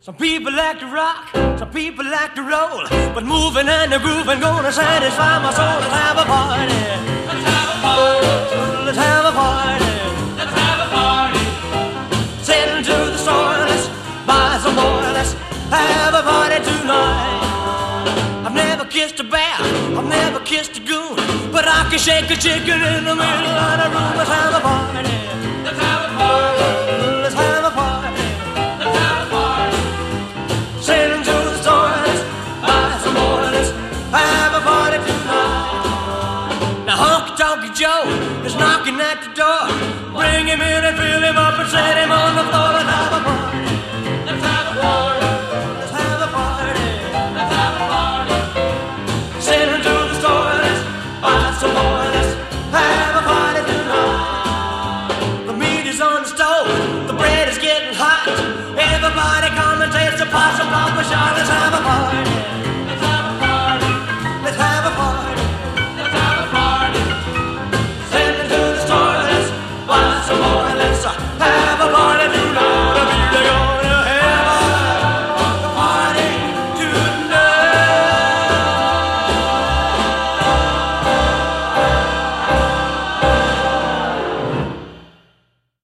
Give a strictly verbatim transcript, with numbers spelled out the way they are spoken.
Some people like to rock, some people like to roll, but moving and the grooving gonna satisfy my soul. Let's have a party. Let's have a party. Let's have a party. Let's have a party. Send to the store, let's buy some more. Let's have a party tonight. I've never kissed a bear, I've never kissed a goon, but I can shake a chicken in the middle of the room. Let's have a party. Let's have a party. Let's have a party. Let's have a party. Send to the store, let's buy some more. Let's have a party tonight. Now Honky Tonk Joe is knocking at the door. Bring him in and fill